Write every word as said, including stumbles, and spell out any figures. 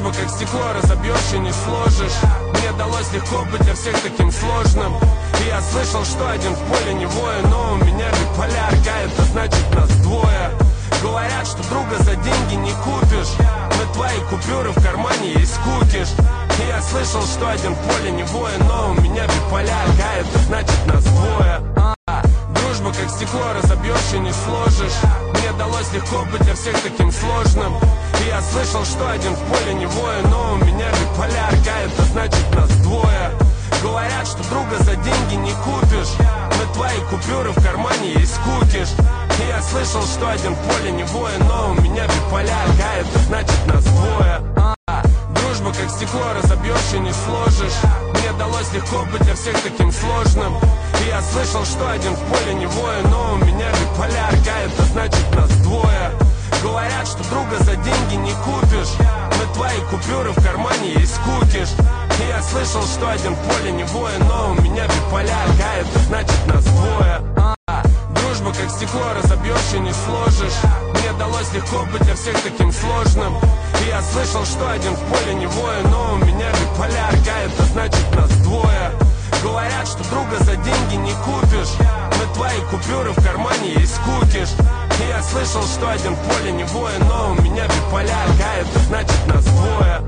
Дружба как стекло, разобьешь и не сложишь. Мне далось легко быть для всех таким сложным. И я слышал, что один в поле не воин, но у меня биполярка, это значит нас двое. Говорят, что друга за деньги не купишь, но твои купюры в кармане есть кукиш. И я слышал, что один в поле не воин, но у меня биполярка, это значит нас двое. Дружба как стекло, разобьешь и не сложишь. Мне далось легко быть для всех таким сложным. И я слышал, что один в поле не воин, но у меня биполярка, это значит нас двое. Говорят, что друга за деньги не купишь, но твои купюры в кармане есть кукиш. И я слышал, что один в поле не воин, но у меня биполярка, это значит нас двое. Дружба как стекло, разобьешь и не сложишь. Мне далось легко быть для всех таким сложным. И я слышал, что один в поле не воин, но у меня биполярка, это значит нас двое. Говорят, что друга за деньги не купишь, но твои купюры в кармане есть кукиш. И я слышал, что один в поле не воин, но у меня биполярка, это значит нас двое. Дружба как стекло, разобьешь и не сложишь. Мне далось легко быть для всех таким сложным. И я слышал, что один в поле не воин, но у меня биполярка, это значит нас двое. Говорят, что друга за деньги не купишь, но твои купюры в кармане есть кукиш. И я слышал, что один в поле не воин, но у меня биполярка, это значит нас двое.